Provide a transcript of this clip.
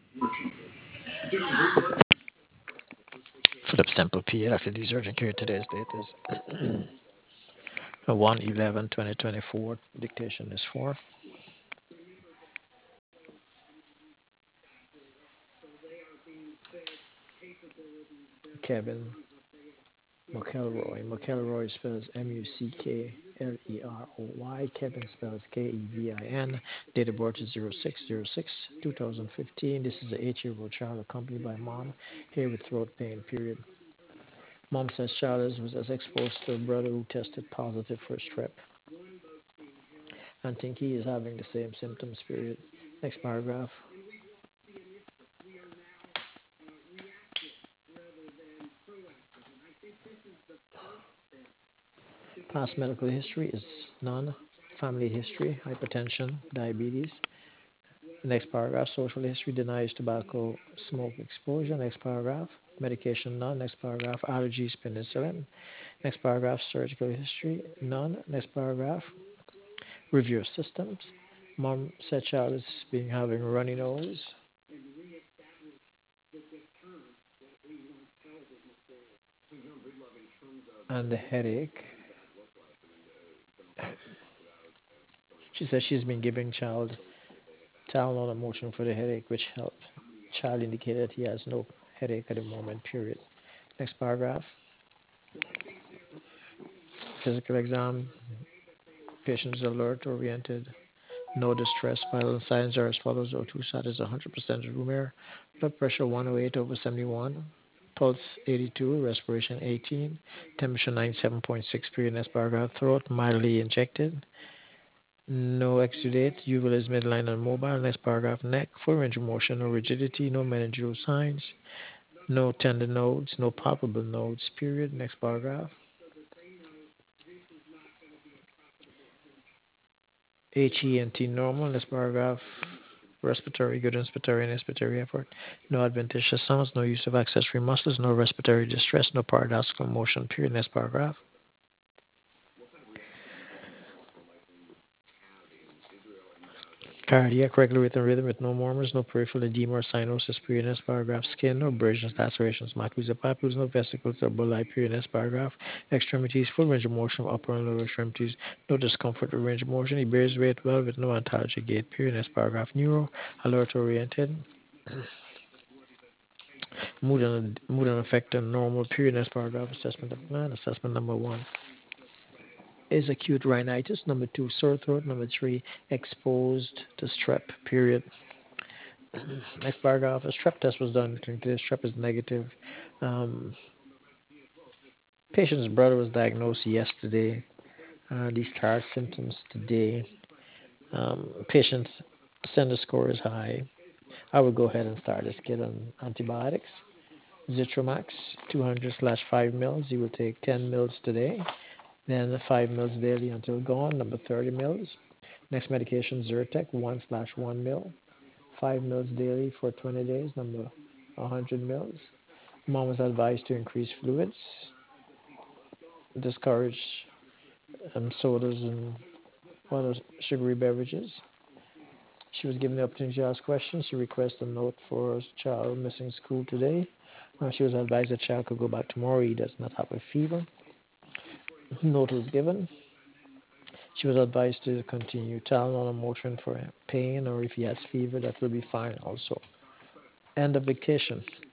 Philip Sample period after these urgent care today's date is 1/11/2024. Dictation is 4. Kevin McElroy. McElroy spells Muckleroy. Kevin spells Kevin. Date of birth is 06/06/2015. This is an 8-year-old child accompanied by mom, here with throat pain, period. Mom says child was exposed to a brother who tested positive for strep and think he is having the same symptoms, period. Next paragraph. Past medical history is none. Family history, hypertension, diabetes. Next paragraph, social history denies tobacco smoke exposure. Next paragraph, medication none. Next paragraph, allergies, penicillin. Next paragraph, surgical history none. Next paragraph, review of systems. Mom said child is being having runny nose and a headache. She says she's been giving child Tylenol and Motrin for the headache, which helped. Child indicated that he has no headache at the moment, period. Next paragraph. Physical exam. Patient is alert, oriented, no distress. Vital signs are as follows. O2 sat is 100% room air. Blood pressure 108/71. Pulse 82. Respiration 18. Temperature 97.6. Period. Next paragraph. Throat mildly injected. No exudate. Uval is midline and mobile. Next paragraph. Neck. Full range of motion. No rigidity. No meningeal signs. No tender nodes. No palpable nodes. Period. Next paragraph. HENT normal. Next paragraph. Respiratory, good inspiratory and expiratory effort. No adventitious sounds. No use of accessory muscles. No respiratory distress. No paradoxical motion. Period. Next paragraph. Cardiac regular rhythm with no murmurs, no peripheral edema or cyanosis. Period. Next paragraph. Skin, no abrasions, lacerations, macules or papules, no vesicles or bulli. Period. Next paragraph. Extremities, full range of motion of upper and lower extremities. No discomfort or range of motion. He bears weight well with no ontology gait. Period. Next paragraph. Neuro, alert oriented. Mood and affect and normal. Period. Next paragraph. Assessment of plan. Assessment number 1 is acute rhinitis. Number 2, sore throat. Number 3, exposed to strep. Period. Next paragraph. A strep test was done. The strep is negative. Um, Patient's brother was diagnosed yesterday. These start symptoms today. Patient's sender score is high. I would go ahead and start this kid on antibiotics. Zitromax 200/5 mils. He will take 10 mils today, then 5 mils daily until gone. Number 30 mils. Next medication Zyrtec 1/1 mil. 5 mils daily for 20 days. Number 100 mils. Mom was advised to increase fluids, discourage sodas and other sugary beverages. She was given the opportunity to ask questions. She requested a note for a child missing school today. She was advised the child could go back tomorrow. He does not have a fever. Note was given. She was advised to continue Tylenol and Motrin for pain, or if he has fever, that will be fine also. End of dictation.